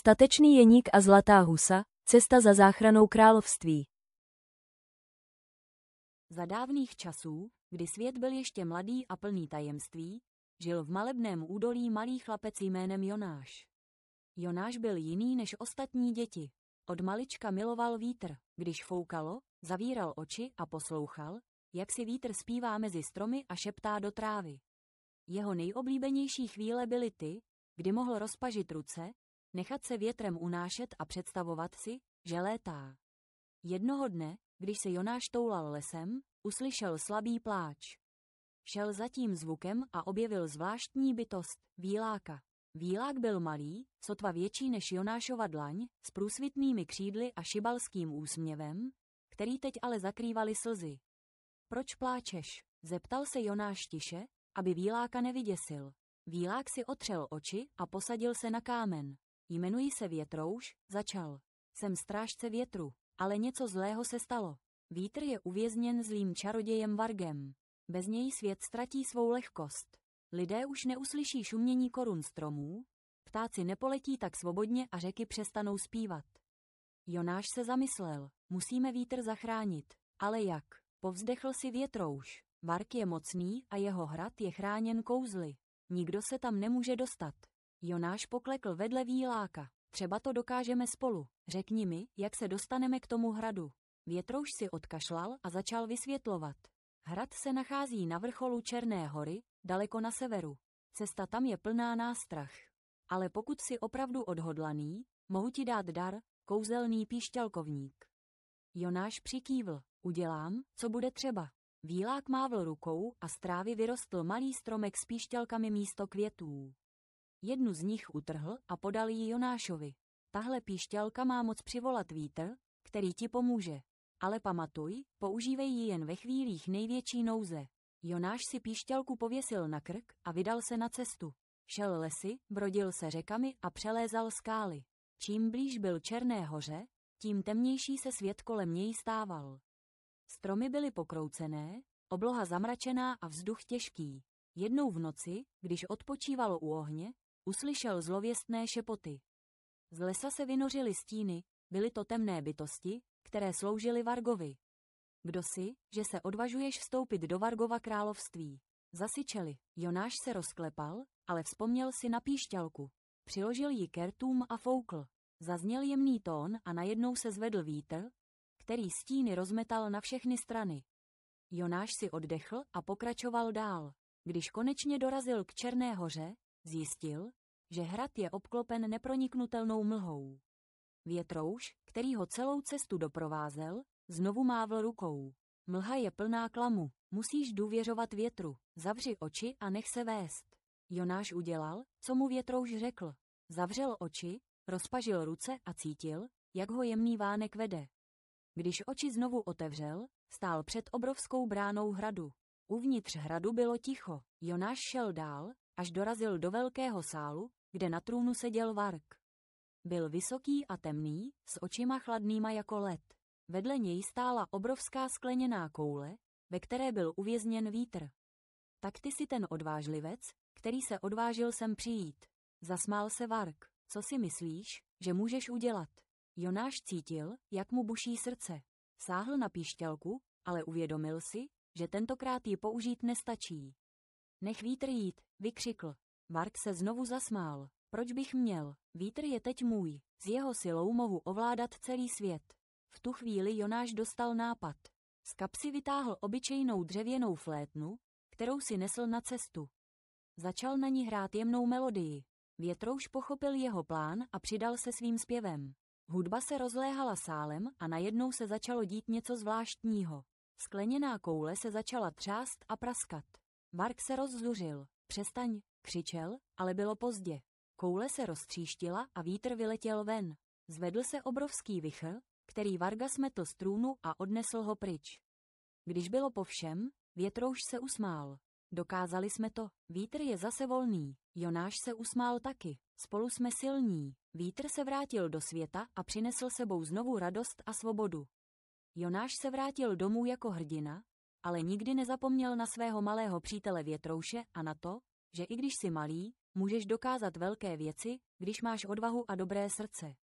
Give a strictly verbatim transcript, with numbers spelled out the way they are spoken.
Statečný jeník a zlatá husa, cesta za záchranou království. Za dávných časů, kdy svět byl ještě mladý a plný tajemství, žil v malebném údolí malý chlapec jménem Jonáš. Jonáš byl jiný než ostatní děti. Od malička miloval vítr, když foukalo, zavíral oči a poslouchal, jak si vítr zpívá mezi stromy a šeptá do trávy. Jeho nejoblíbenější chvíle byly ty, kdy mohl rozpažit ruce, nechat se větrem unášet a představovat si, že létá. Jednoho dne, když se Jonáš toulal lesem, uslyšel slabý pláč. Šel za tím zvukem a objevil zvláštní bytost, víláka. Vílák byl malý, sotva větší než Jonášova dlaň, s průsvitnými křídly a šibalským úsměvem, který teď ale zakrývaly slzy. Proč pláčeš? Zeptal se Jonáš tiše, aby víláka nevyděsil. Vílák si otřel oči a posadil se na kámen. Jmenuji se Větrouš, začal. Jsem strážce větru, ale něco zlého se stalo. Vítr je uvězněn zlým čarodějem Vargem. Bez něj svět ztratí svou lehkost. Lidé už neuslyší šumění korun stromů, ptáci nepoletí tak svobodně a řeky přestanou zpívat. Jonáš se zamyslel, musíme vítr zachránit, ale jak? Povzdechl si Větrouš. Varg je mocný a jeho hrad je chráněn kouzly. Nikdo se tam nemůže dostat. Jonáš poklekl vedle víláka. Třeba to dokážeme spolu. Řekni mi, jak se dostaneme k tomu hradu. Větrouš si odkašlal a začal vysvětlovat. Hrad se nachází na vrcholu Černé hory, daleko na severu. Cesta tam je plná nástrah. Ale pokud jsi opravdu odhodlaný, mohu ti dát dar, kouzelný píšťalkovník. Jonáš přikývl. Udělám, co bude třeba. Vílák mávl rukou a z trávy vyrostl malý stromek s píšťalkami místo květů. Jednu z nich utrhl a podal ji Jonášovi. Tahle píšťalka má moc přivolat vítr, který ti pomůže. Ale pamatuj, používej ji jen ve chvílích největší nouze. Jonáš si píšťalku pověsil na krk a vydal se na cestu. Šel lesy, brodil se řekami a přelézal skály. Čím blíž byl Černé hoře, tím temnější se svět kolem něj stával. Stromy byly pokroucené, obloha zamračená a vzduch těžký. Jednou v noci, když odpočívalo u ohně, uslyšel zlověstné šepoty. Z lesa se vynořily stíny, byly to temné bytosti, které sloužily Vargovi. Kdo jsi, že se odvažuješ vstoupit do Vargova království? Zasyčeli. Jonáš se rozklepal, ale vzpomněl si na píšťalku. Přiložil ji ke rtům a foukl. Zazněl jemný tón a najednou se zvedl vítr, který stíny rozmetal na všechny strany. Jonáš si oddechl a pokračoval dál. Když konečně dorazil k Černé hoře, zjistil, že hrad je obklopen neproniknutelnou mlhou. Větrouš, který ho celou cestu doprovázel, znovu mávl rukou. Mlha je plná klamu, musíš důvěřovat větru, zavři oči a nech se vést. Jonáš udělal, co mu Větrouš řekl. Zavřel oči, rozpažil ruce a cítil, jak ho jemný vánek vede. Když oči znovu otevřel, stál před obrovskou bránou hradu. Uvnitř hradu bylo ticho. Jonáš šel dál, až dorazil do velkého sálu, kde na trůnu seděl Varg. Byl vysoký a temný, s očima chladnýma jako led. Vedle něj stála obrovská skleněná koule, ve které byl uvězněn vítr. Tak ty jsi ten odvážlivec, který se odvážil sem přijít. Zasmál se Varg. Co si myslíš, že můžeš udělat? Jonáš cítil, jak mu buší srdce. Sáhl na píšťalku, ale uvědomil si, že tentokrát ji použít nestačí. Nech vítr jít, vykřikl. Varg se znovu zasmál. Proč bych měl? Vítr je teď můj. S jeho silou mohu ovládat celý svět. V tu chvíli Jonáš dostal nápad. Z kapsy vytáhl obyčejnou dřevěnou flétnu, kterou si nesl na cestu. Začal na ní hrát jemnou melodii. Větrouš pochopil jeho plán a přidal se svým zpěvem. Hudba se rozléhala sálem a najednou se začalo dít něco zvláštního. Skleněná koule se začala třást a praskat. Varg se rozzuřil. Přestaň, křičel, ale bylo pozdě. Koule se roztříštila a vítr vyletěl ven. Zvedl se obrovský vichr, který Varga smetl z trůnu a odnesl ho pryč. Když bylo po všem, Větrouš se usmál. Dokázali jsme to, vítr je zase volný. Jonáš se usmál taky. Spolu jsme silní. Vítr se vrátil do světa a přinesl sebou znovu radost a svobodu. Jonáš se vrátil domů jako hrdina, ale nikdy nezapomněl na svého malého přítele Větrouše a na to, že i když jsi malý, Můžeš dokázat velké věci, když máš odvahu a dobré srdce.